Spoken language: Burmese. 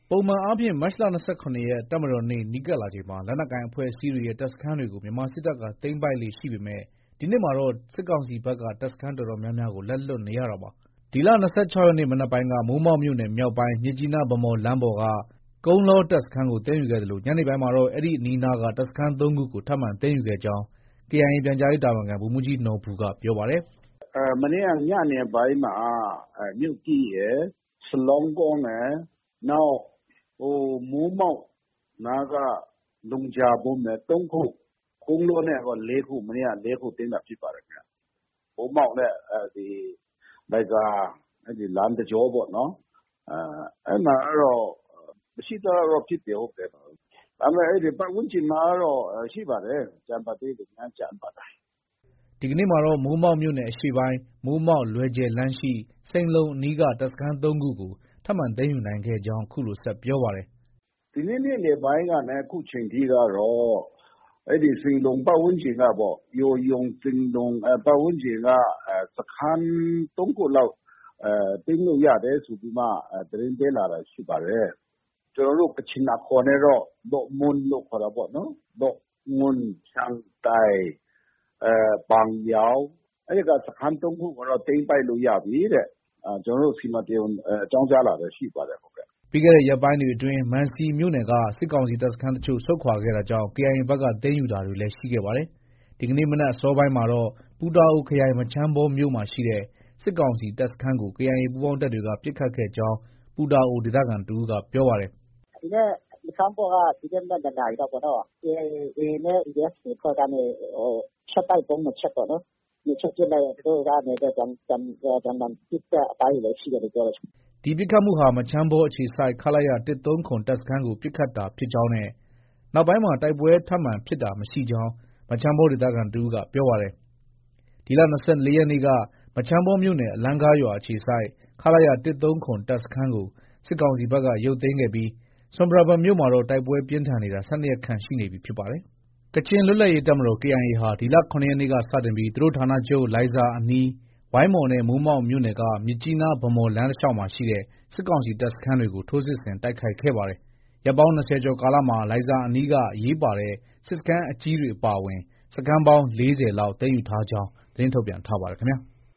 ပုံမှန်အားဖြင့်မတ်လ ၂၇ ရက်တပ်မတော်နေ့နီးကပ်လာချိန်မှာလက်နက်ကိုင်အဖွဲ့အစည်းတွေရဲ့တပ်စခန်းတွေကိုမြန်မာစစ်တပ်ကသိမ်းပိုက်လေ့ရှိပေမဲ့ဒီနှစ်မှာတော့စစ်ကောင်စီဘက်ကတပ်စခန်းတော်တော်များများကိုလက်လွတ်နေရတာပါ။ဒီလ ၂၆ ရက်နေ့မနက်ပိုင်းကမိုးမောက်မြို့နယ်မြောက်ပိုင်းမြစ်ကြီးနားဗန်းမော်လမ်းပေါ်ကကုန်းလောတပ်စခန်းကိုသိမ်းယူခဲ့သလိုညနေပိုင်းမှာတော့အဲဒီအနီးအနားကတပ်စခန်း ၃ ခုကိုထပ်မံသိမ်းယူခဲ့ကြောင်း KIA ပြန်ကြားရေးတာဝန်ခံဗိုလ်မှူးကြီးနော်ဘူကပြောပါတယ်။မနေ့ကညနေပိုင်းမှာမြို့ကြီးရယ်စလောင်းကုန်းရယ်နောက်မိုးမောက်နားကလုံဂျာဘုံနဲ့၃ခုကုန်းလောနဲ့၄ခုမနေ့က၄ခုသိမ်းတာဖြစ်ပါတယ်ခင်ဗျ။မိုးမောက်နဲ့လိုက်ကလမ်းတကြောပေါ့နော်။အဲ့မှာကတော့မရှိသလောက်တော့ဖြစ်တယ်ဟုတ်တယ်။ဒါပေမဲ့အဲ့ဒီပတ်ဝန်းကျင်မှာကတော့ရှိပါတယ်။ကျန်ပါသေးတယ်များကျန်ပါတယ်။ဒီကနေ့မှာတော့မိုးမောက်မြို့နယ်အရှေ့ပိုင်းမိုးမောက်လွယ်ဂျယ်လမ်းရှိစိန်လုံအနီးကတပ်စခန်း ၃ ခုကိုထပ်မံသိမ်းယူနိုင်ခဲ့ကြောင်းအခုလိုဆက်ပြောပါတယ်။ဒီနေ့နေ့လယ်ပိုင်းကနေအခုချိန်ထိကတော့အဲ့ဒီစိန်လုံပတ်ဝန်းကျင်ကပေါ့ယိုယုံစိန်လုံပတ်ဝန်းကျင်ကစခန်း၃ခုလောက်သိမ်းလို့ရတယ်ဆိုပြီးမှသတင်းပေးလာတာရှိပါတယ်။ကျွန်တော်တို့ကချင်အခေါ်နဲ့တော့ဒေါ့မွန်းလို့ခေါ်တာပေါ့နော်။ဒေါ့မွန်းချန်တိုင်ပန်းယောင်အဲ့ဒီကစခန်း၃ခုကတော့သိမ်းပိုက်လို့ရပြီတဲ့။ကျွန်တော်တို့စီမံတရားအကြောင်းကြားလာတာရှိပါတယ်ဟုတ်ကဲ့။ပြီးခဲ့တဲ့ရက်ပိုင်းတွေအတွင်းမန်စီမြို့နယ်ကစစ်ကောင်စီတပ်စခန်းတချို့ဆုတ်ခွာခဲ့တာကြောင့် KIA ဘက်ကသိမ်းယူတာတွေလည်းရှိခဲ့ပါတယ်။ဒီကနေ့မနက်အစောပိုင်းမှာတော့ပူတာအိုခရိုင်မချမ်းဘောမြို့မှာရှိတဲ့စစ်ကောင်စီတပ်စခန်းကို KIA ပူးပေါင်းတပ်တွေကပစ်ခတ်ခဲ့ကြောင်းပူတာအိုဒေသခံတဦးကပြောပါတယ်။ဒီနေ့မချမ်းဘောကဒီနေ့မနက်2 နာရီတော့ပေါ့နော်။ KIA နဲ့ ADF အဖွဲ့ကနေချက်တိုက်ပုံး2ချက်ပေါ့နော်။2ချက်ပစ်လိုက်သူတို့ကနေပြန်ပစ်တဲ့အပိုင်းတွေလည်းရှိတယ်လို့ပြောတယ်။ဒီပစ်ခတ်မှုဟာမချမ်းဘောအခြေစိုက်ခလရ139တပ်စခန်းကိုပစ်ခတ်တာဖြစ်ကြောင်းနဲ့နောက်ပိုင်းမှာတိုက်ပွဲထပ်မံဖြစ်တာမရှိကြောင်းမချမ်းဘောဒေသခံတဦးကပြောပါတယ်။ဒီလ ၂၄ ရက်နေ့ကမချမ်းဘောမြို့နယ်အလန်းကားရွာအခြေစိုက်ခလရ139တပ်စခန်းကိုစစ်ကောင်စီဘက်ကရုပ်သိမ်းခဲ့ပြီးဆွမ်ပရာဘွမ်မြို့မှာတော့တိုက်ပွဲပြင်းထန်နေတာ12 ရက်ခန့်ရှိနေပြီဖြစ်ပါတယ်။ကချင်လွတ်လပ်ရေးတပ်မတော် KIA ဟာဒီလ ၇ ရက်နေ့ကစတင်ပြီးသူတို့ဌာနချုပ်လိုင်ဇာအနီးဝိုင်းမော်နဲ့မိုးမောက်မြို့နယ်ကမြစ်ကြီးနားဗန်းမော်လမ်းတလျှောက်မှာရှိတဲ့စစ်ကောင်စီတပ်စခန်းတွေကိုထိုးစစ်ဆင်တိုက်ခိုက်ခဲ့ပါတယ်။ရက်ပေါင်း 20 ကျော်ကာလမှာလိုင်ဇာအနီးကအရေးပါတဲ့စစ်စခန်းအကြီးတွေအပါအဝင်စခန်းပေါင်း 40 လောက်သိမ်းယူထားကြောင်းသတင်းထုတ်ပြန်ထားပါတယ်ခင်ဗျာ။